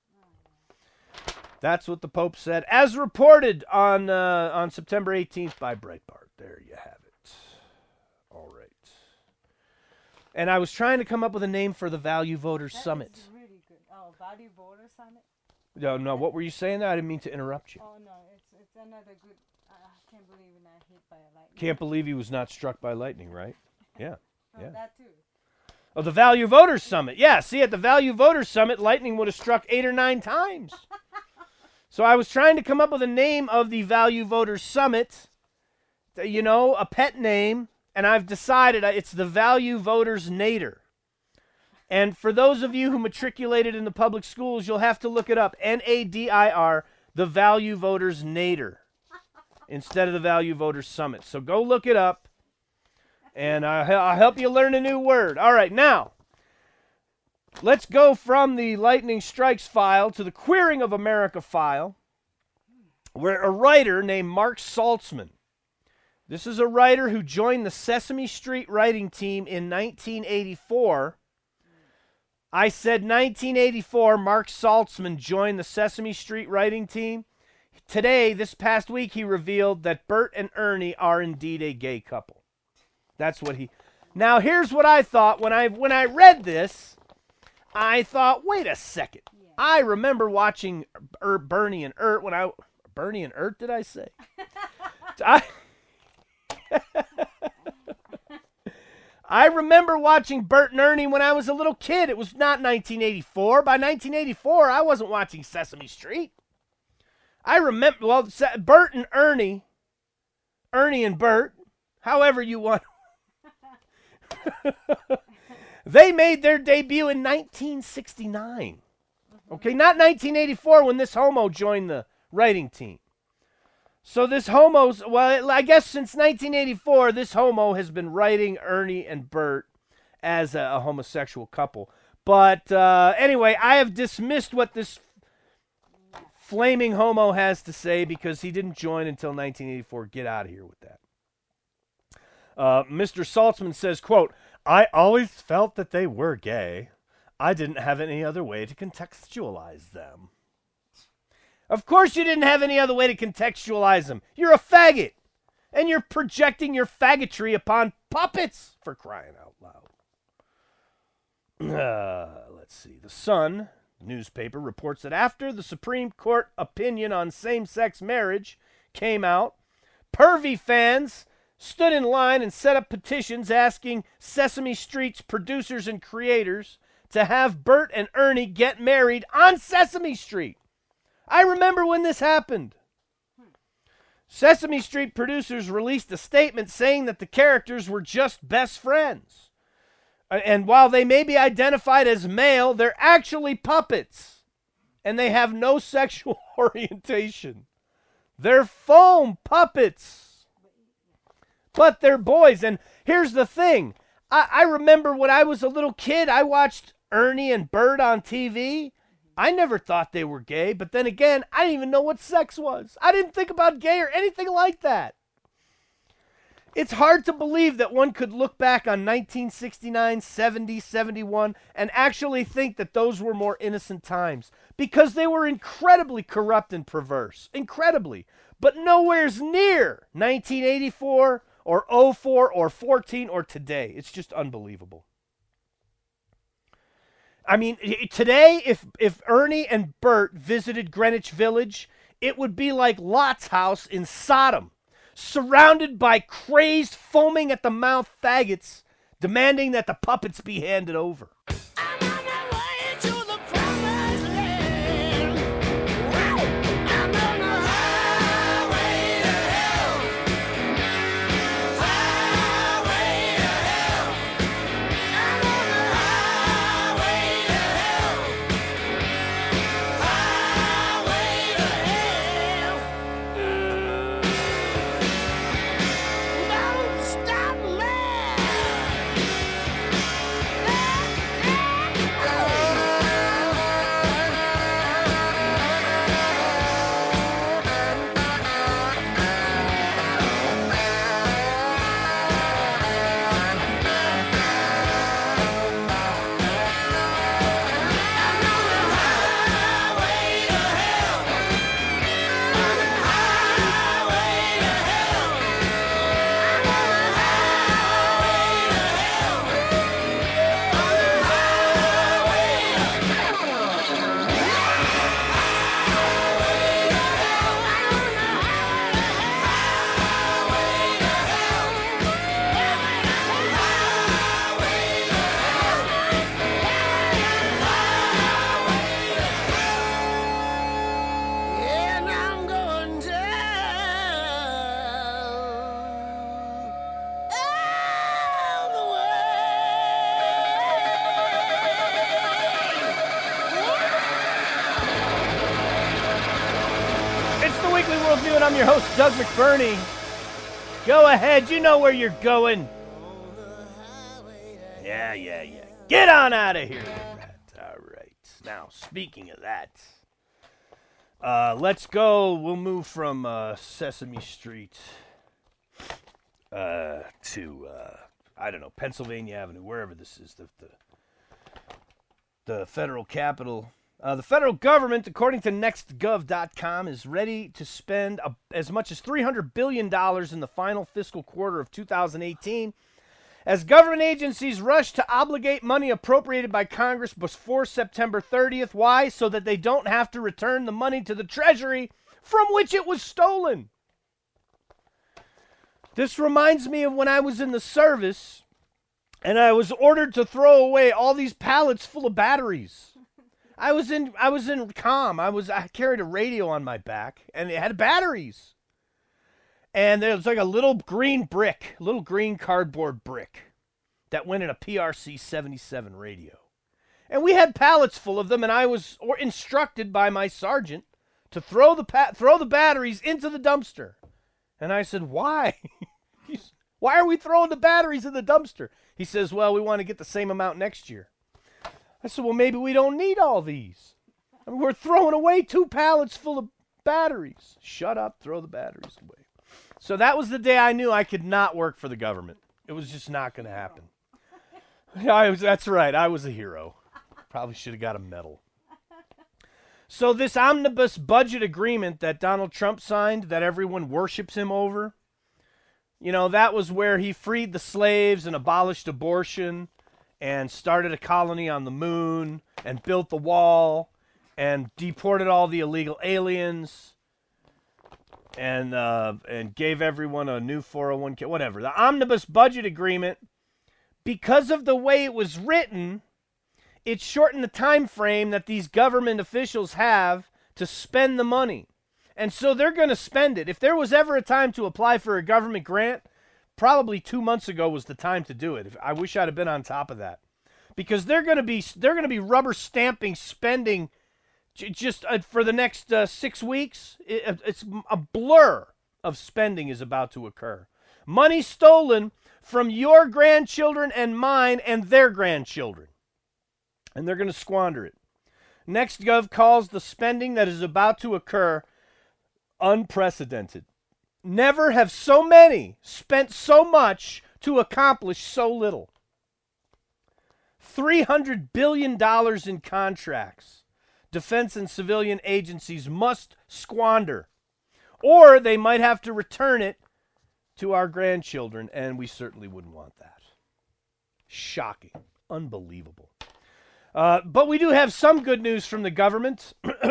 That's what the Pope said, as reported on uh, on September eighteenth by Breitbart. There you have it. All right. And I was trying to come up with a name for the Value Voters That Summit. is really good. Oh, Value Voter Summit? No, no. What were you saying there? I didn't mean to interrupt you. Oh, no. It's it's another good... I I can't believe when I hit by a lightning. Can't believe he was not struck by lightning, right? Yeah. Oh, yeah. that too. Oh, the Value Voters Summit. Yeah, see, at the Value Voters Summit, lightning would have struck eight or nine times. So I was trying to come up with a name of the Value Voters Summit, you know, a pet name, and I've decided it's the Value Voters Nader. And for those of you who matriculated in the public schools, you'll have to look it up. N A D I R, the Value Voters Nader, instead of the Value Voters Summit. So go look it up, and I'll, I'll help you learn a new word. All right, now, let's go from the Lightning Strikes file to the Queering of America file, where a writer named Mark Saltzman, this is a writer who joined the Sesame Street writing team in nineteen eighty-four. I said nineteen eighty-four, Mark Saltzman joined the Sesame Street writing team. Today, this past week, he revealed that Bert and Ernie are indeed a gay couple. That's what he... Now, here's what I thought when I when I read this. I thought, wait a second. Yeah. I remember watching er, Bernie and Ert when I... Bernie and Ert, did I say? I... I remember watching Bert and Ernie when I was a little kid. It was not nineteen eighty-four. By nineteen eighty-four, I wasn't watching Sesame Street. I remember, well, Bert and Ernie, Ernie and Bert, however you want. They made their debut in nineteen sixty-nine. Okay, not nineteen eighty-four when this homo joined the writing team. So this homo's, well, I guess since nineteen eighty-four, this homo has been writing Ernie and Bert as a, a homosexual couple. But uh, anyway, I have dismissed what this flaming homo has to say because he didn't join until nineteen eighty-four. Get out of here with that. Uh, Mister Saltzman says, quote, "I always felt that they were gay. I didn't have any other way to contextualize them." Of course you didn't have any other way to contextualize them. You're a faggot. And you're projecting your faggotry upon puppets, for crying out loud. Uh, let's see. The Sun newspaper reports that after the Supreme Court opinion on same-sex marriage came out, pervy fans stood in line and set up petitions asking Sesame Street's producers and creators to have Bert and Ernie get married on Sesame Street. I remember when this happened. Sesame Street producers released a statement saying that the characters were just best friends. And while they may be identified as male, they're actually puppets. And they have no sexual orientation. They're foam puppets. But they're boys. And here's the thing. I, I remember when I was a little kid, I watched Ernie and Bert on T V. I never thought they were gay, but then again, I didn't even know what sex was. I didn't think about gay or anything like that. It's hard to believe that one could look back on nineteen sixty-nine, seventy, seventy-one and actually think that those were more innocent times because they were incredibly corrupt and perverse. Incredibly. But nowhere's near nineteen eighty-four or oh four or fourteen or today. It's just unbelievable. I mean, today, if if Ernie and Bert visited Greenwich Village, it would be like Lot's house in Sodom, surrounded by crazed, foaming at the mouth faggots, demanding that the puppets be handed over. I'm on my way to the promised land. I'm on the highway to hell. Highway to hell. I'm on the highway to hell. Highway Weekly Worldview, and I'm your host, Doug McBurney. Go ahead, you know where you're going. Yeah, yeah, yeah. Get on out of here with that. All right. Now, speaking of that, uh, let's go. We'll move from uh, Sesame Street uh, to, uh, I don't know, Pennsylvania Avenue, wherever this is, the the, the federal capital. Uh, the federal government, according to next gov dot com, is ready to spend a, as much as three hundred billion dollars in the final fiscal quarter of two thousand eighteen as government agencies rush to obligate money appropriated by Congress before September thirtieth. Why? So that they don't have to return the money to the Treasury from which it was stolen. This reminds me of when I was in the service and I was ordered to throw away all these pallets full of batteries. I was in I was in comm. I was I carried a radio on my back and it had batteries. And there was like a little green brick, little green cardboard brick that went in a P R C seventy-seven radio. And we had pallets full of them, and I was or instructed by my sergeant to throw the pa- throw the batteries into the dumpster. And I said, "Why? Why are we throwing the batteries in the dumpster?" He says, "Well, we want to get the same amount next year." I said, well, maybe we don't need all these. I mean, we're throwing away two pallets full of batteries. Shut up, throw the batteries away. So that was the day I knew I could not work for the government. It was just not going to happen. I was, that's right, I was a hero. Probably should have got a medal. So this omnibus budget agreement that Donald Trump signed, that everyone worships him over, you know, that was where he freed the slaves and abolished abortion and started a colony on the moon, and built the wall, and deported all the illegal aliens, and uh, and gave everyone a new four oh one k, whatever. The omnibus budget agreement, because of the way it was written, it shortened the time frame that these government officials have to spend the money. And so they're going to spend it. If there was ever a time to apply for a government grant, probably two months ago was the time to do it. I wish I'd have been on top of that, because they're going to be they're going to be rubber stamping spending j- just uh, for the next uh, six weeks. It, it's a blur of spending is about to occur. Money stolen from your grandchildren and mine and their grandchildren, and they're going to squander it. NextGov calls the spending that is about to occur unprecedented. Never have so many spent so much to accomplish so little. three hundred billion dollars in contracts defense and civilian agencies must squander, or they might have to return it to our grandchildren, and we certainly wouldn't want that. Shocking. Unbelievable. Uh, but we do have some good news from the government.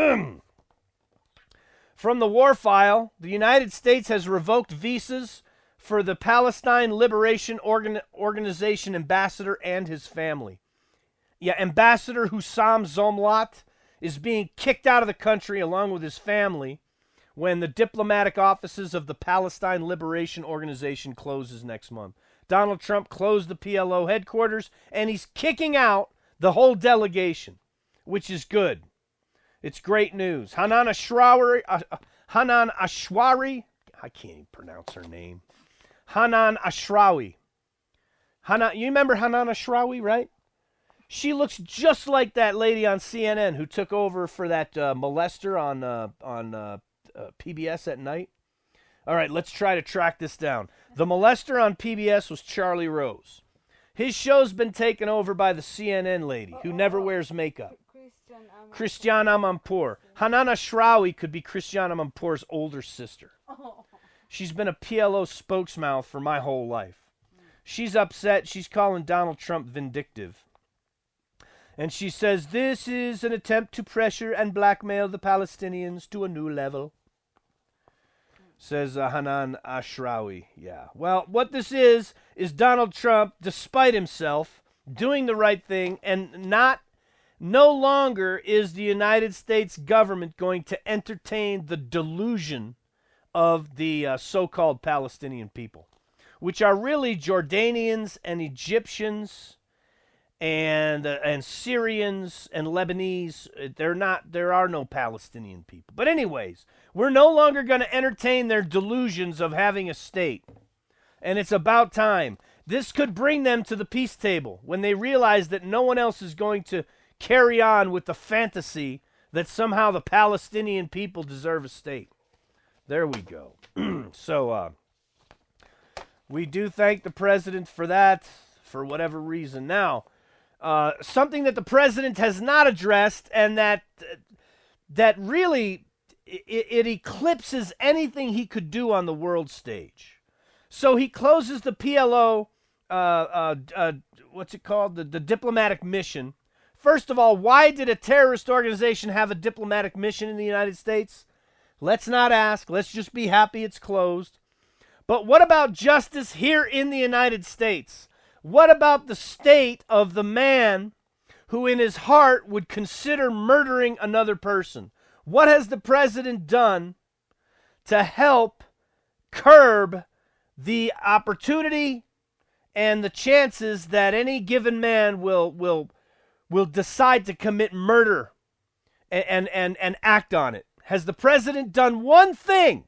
From the war file, the United States has revoked visas for the Palestine Liberation Organ- Organization ambassador and his family. Yeah, Ambassador Hussam Zomlot is being kicked out of the country along with his family when the diplomatic offices of the Palestine Liberation Organization closes next month. Donald Trump closed the P L O headquarters, and he's kicking out the whole delegation, which is good. It's great news. Hanan Ashrawi, uh, Hanan Ashrawi, I can't even pronounce her name. Hanan Ashrawi. Hanan, you remember Hanan Ashrawi, right? She looks just like that lady on C N N who took over for that uh, molester on uh, on uh, uh, P B S at night. All right, let's try to track this down. The molester on P B S was Charlie Rose. His show's been taken over by the C N N lady who never wears makeup. Christiane Amanpour. Hanan Ashrawi could be Christiane Amanpour's older sister. She's been a P L O spokesmouth for my whole life. She's upset. She's calling Donald Trump vindictive. And she says this is an attempt to pressure and blackmail the Palestinians to a new level. Says uh, Hanan Ashrawi. Yeah. Well, what this is, is Donald Trump, despite himself, doing the right thing and not No longer is the United States government going to entertain the delusion of the uh, so-called Palestinian people, which are really Jordanians and Egyptians and uh, and Syrians and Lebanese. They're not. There are no Palestinian people. But anyways, we're no longer going to entertain their delusions of having a state, and it's about time. This could bring them to the peace table when they realize that no one else is going to carry on with the fantasy that somehow the Palestinian people deserve a state. There we go. so uh, we do thank the president for that, for whatever reason. Now, uh, something that the president has not addressed, and that uh, that really it, it eclipses anything he could do on the world stage. So he closes the P L O. Uh, uh, uh, what's it called? The, the diplomatic mission. First of all, why did a terrorist organization have a diplomatic mission in the United States? Let's not ask. Let's just be happy it's closed. But what about justice here in the United States? What about the state of the man who in his heart would consider murdering another person? What has the president done to help curb the opportunity and the chances that any given man will will will decide to commit murder and, and, and, and act on it? Has the president done one thing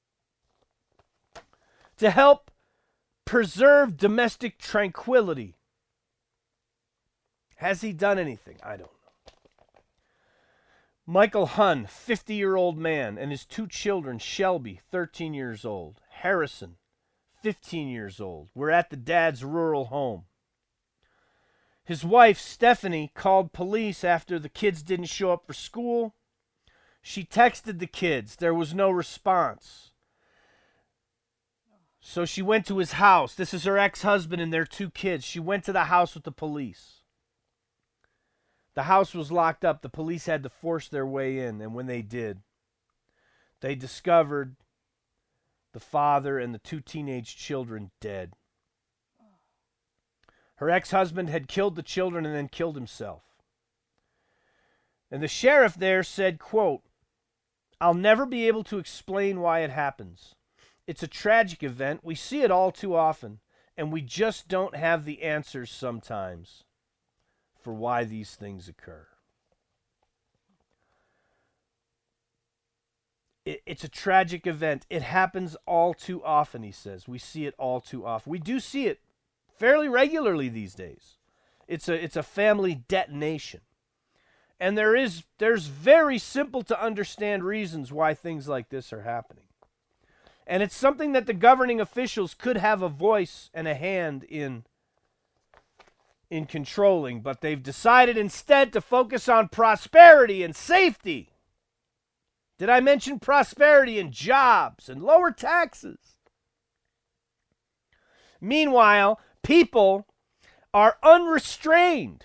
to help preserve domestic tranquility? Has he done anything? I don't know. Michael Hunn, fifty-year-old man, and his two children, Shelby, thirteen years old, Harrison, fifteen years old, were at the dad's rural home. His wife, Stephanie, called police after the kids didn't show up for school. She texted the kids. There was no response. So she went to his house. This is her ex-husband and their two kids. She went to the house with the police. The house was locked up. The police had to force their way in, and when they did, they discovered the father and the two teenage children dead. Her ex-husband had killed the children and then killed himself. And the sheriff there said, quote, "I'll never be able to explain why it happens. It's a tragic event. We see it all too often, and we just don't have the answers sometimes for why these things occur." It, it's a tragic event. It happens all too often, he says. We see it all too often. We do see it fairly regularly these days. It's a it's a family detonation. And there is there's very simple to understand reasons why things like this are happening. And it's something that the governing officials could have a voice and a hand in in controlling, but they've decided instead to focus on prosperity and safety. Did I mention prosperity and jobs and lower taxes? Meanwhile, people are unrestrained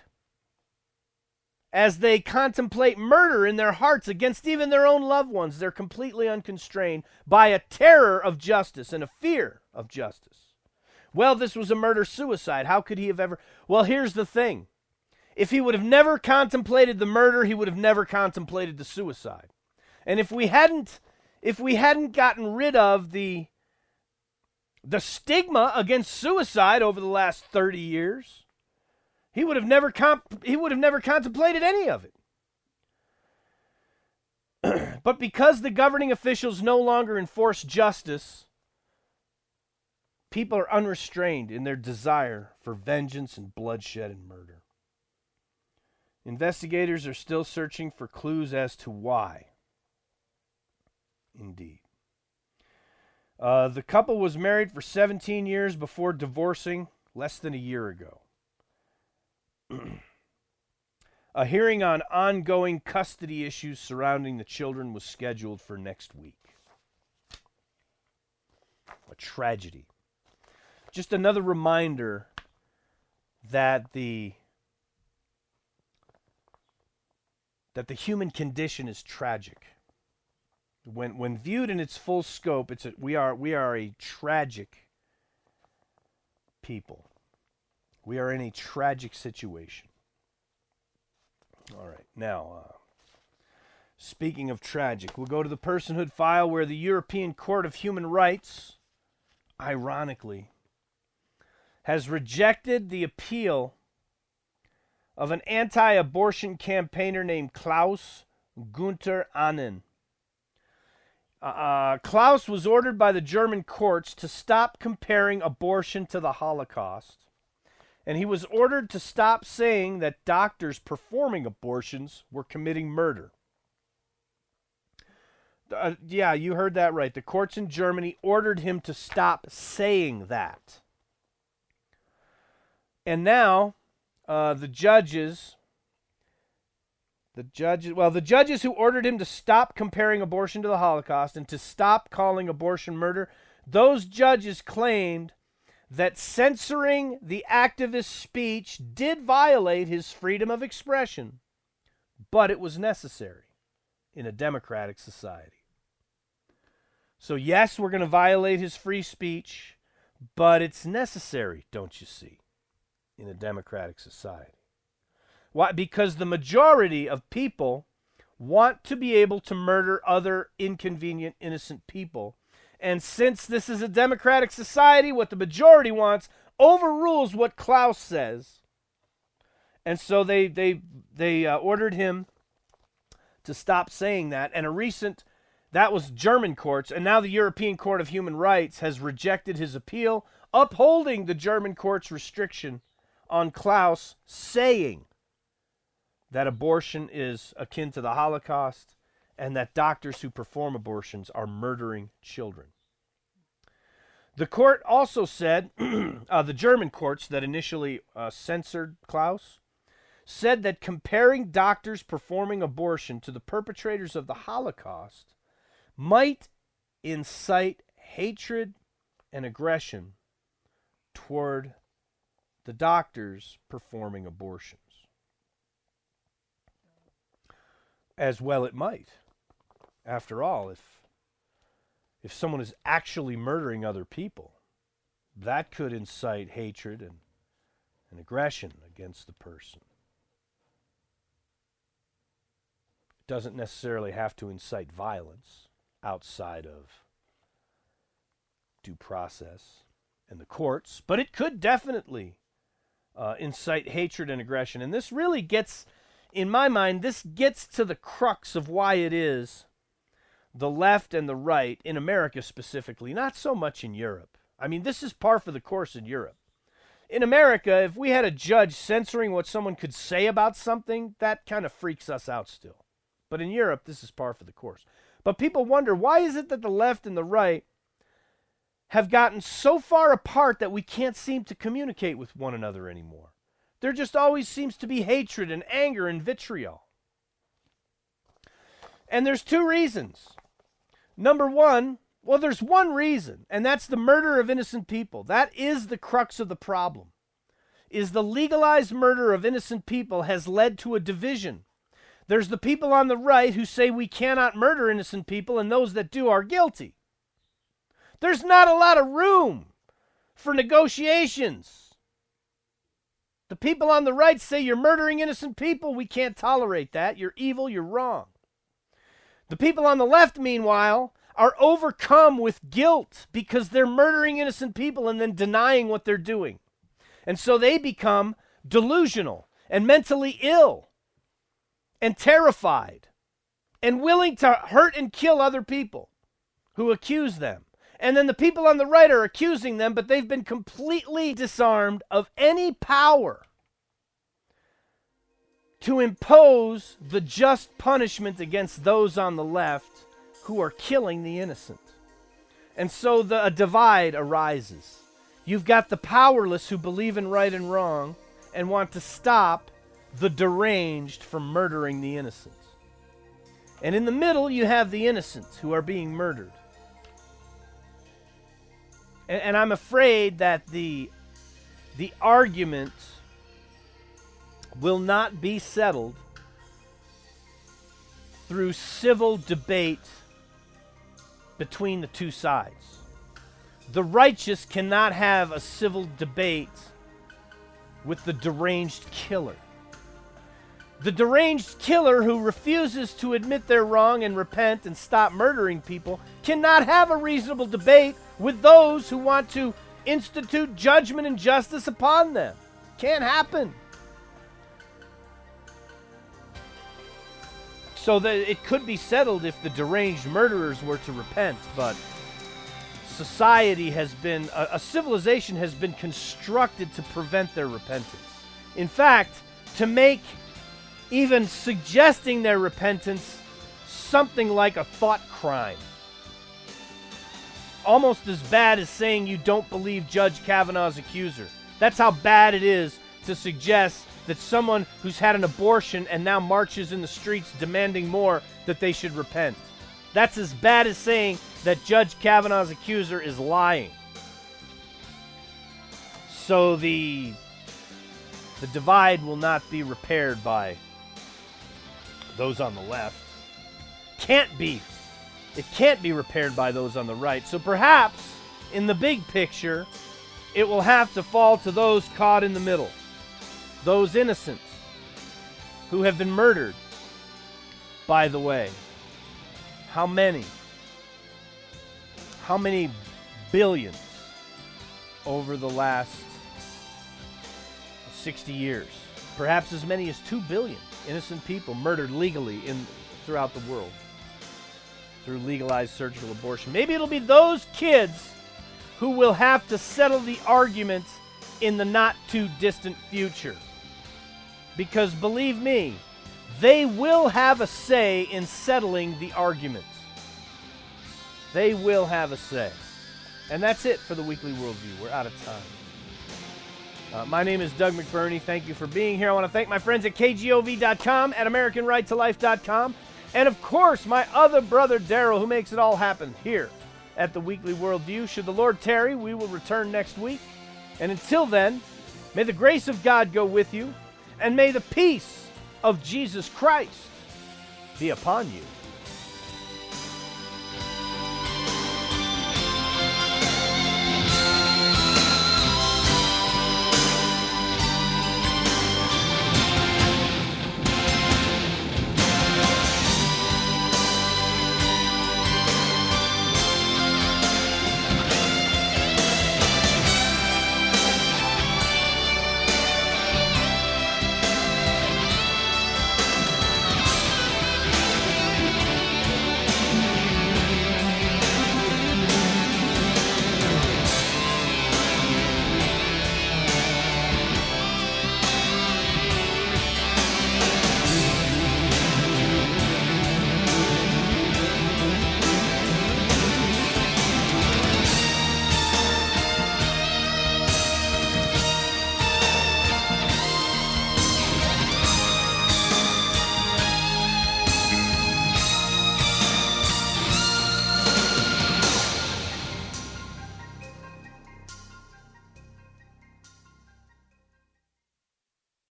as they contemplate murder in their hearts against even their own loved ones. They're completely unconstrained by a terror of justice and a fear of justice. Well, this was a murder-suicide. How could he have ever... Well, here's the thing. If he would have never contemplated the murder, he would have never contemplated the suicide. And if we hadn't, if we hadn't gotten rid of the, the stigma against suicide over the last thirty years, he would have never comp- he would have never contemplated any of it. But because the governing officials no longer enforce justice, people are unrestrained in their desire for vengeance and bloodshed and murder. Investigators are still searching for clues as to why. Indeed. Uh, the couple was married for seventeen years before divorcing less than a year ago. A hearing on ongoing custody issues surrounding the children was scheduled for next week. A tragedy. Just another reminder that the that the human condition is tragic. When when viewed in its full scope, it's a, we are we are a tragic people. We are in a tragic situation. All right, now, uh, speaking of tragic, we'll go to the personhood file where the European Court of Human Rights, ironically, has rejected the appeal of an anti-abortion campaigner named Klaus Gunther Annen. Uh, Klaus was ordered by the German courts to stop comparing abortion to the Holocaust, and he was ordered to stop saying that doctors performing abortions were committing murder. Uh, yeah, you heard that right. The courts in Germany ordered him to stop saying that. And now, uh, the judges, the judges, well, the judges who ordered him to stop comparing abortion to the Holocaust and to stop calling abortion murder, those judges claimed that censoring the activist speech did violate his freedom of expression, but it was necessary in a democratic society. So yes, we're going to violate his free speech, but it's necessary, don't you see, in a democratic society. Why? Because the majority of people want to be able to murder other inconvenient, innocent people. And since this is a democratic society, what the majority wants overrules what Klaus says. And so they they they uh, ordered him to stop saying that. And a recent, that was German courts, and now the European Court of Human Rights has rejected his appeal, upholding the German court's restriction on Klaus saying that abortion is akin to the Holocaust and that doctors who perform abortions are murdering children. The court also said, uh, the German courts that initially uh, censored Klaus, said that comparing doctors performing abortion to the perpetrators of the Holocaust might incite hatred and aggression toward the doctors performing abortions. As well it might. After all, if if someone is actually murdering other people, that could incite hatred and, and aggression against the person. It doesn't necessarily have to incite violence outside of due process and the courts, but it could definitely uh, incite hatred and aggression. And this really gets, in my mind, this gets to the crux of why it is the left and the right, in America specifically, not so much in Europe. I mean, this is par for the course in Europe. In America, if we had a judge censoring what someone could say about something, that kind of freaks us out still. But in Europe, this is par for the course. But people wonder, why is it that the left and the right have gotten so far apart that we can't seem to communicate with one another anymore? There just always seems to be hatred and anger and vitriol. And there's two reasons. Number one, well, there's one reason, and that's the murder of innocent people. That is the crux of the problem, is the legalized murder of innocent people has led to a division. There's the people on the right who say we cannot murder innocent people, and those that do are guilty. There's not a lot of room for negotiations. The people on the right say you're murdering innocent people. We can't tolerate that. You're evil. You're wrong. The people on the left, meanwhile, are overcome with guilt because they're murdering innocent people and then denying what they're doing. And so they become delusional and mentally ill and terrified and willing to hurt and kill other people who accuse them. And then the people on the right are accusing them, but they've been completely disarmed of any power to impose the just punishment against those on the left who are killing the innocent. And so the, a divide arises. You've got the powerless who believe in right and wrong and want to stop the deranged from murdering the innocent. And in the middle, you have the innocent who are being murdered. And, and I'm afraid that the, the argument will not be settled through civil debate between the two sides. The righteous cannot have a civil debate with the deranged killer. The deranged killer who refuses to admit they're wrong and repent and stop murdering people cannot have a reasonable debate with those who want to institute judgment and justice upon them. Can't happen. so that it could be settled if the deranged murderers were to repent, but society has been, a, a civilization has been constructed to prevent their repentance. In fact, to make even suggesting their repentance something like a thought crime. Almost as bad as saying you don't believe Judge Kavanaugh's accuser. That's how bad it is to suggest that someone who's had an abortion and now marches in the streets demanding more, that they should repent. That's as bad as saying that Judge Kavanaugh's accuser is lying. So the, the divide will not be repaired by those on the left. Can't be. It can't be repaired by those on the right. So perhaps, in the big picture, it will have to fall to those caught in the middle. Those innocents who have been murdered. By the way, how many? How many billions over the last sixty years? Perhaps as many as two billion innocent people murdered legally in throughout the world through legalized surgical abortion. Maybe it'll be those kids who will have to settle the argument in the not too distant future. Because believe me, they will have a say in settling the argument. They will have a say. And that's it for the Weekly Worldview. We're out of time. Uh, my name is Doug McBurney. Thank you for being here. I want to thank my friends at K G O V dot com, at American Right to Life dot com, and of course, my other brother, Daryl, who makes it all happen here at the Weekly Worldview. Should the Lord tarry, we will return next week. And until then, may the grace of God go with you, and may the peace of Jesus Christ be upon you.